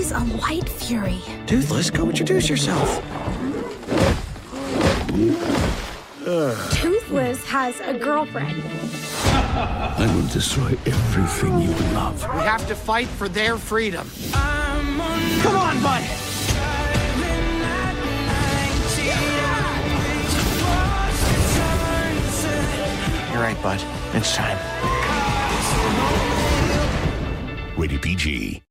He's a light fury. Toothless, go introduce yourself. Toothless has a girlfriend. I will destroy everything you love. We have to fight for their freedom. Come on, bud. You're right, bud. It's time. Rated PG.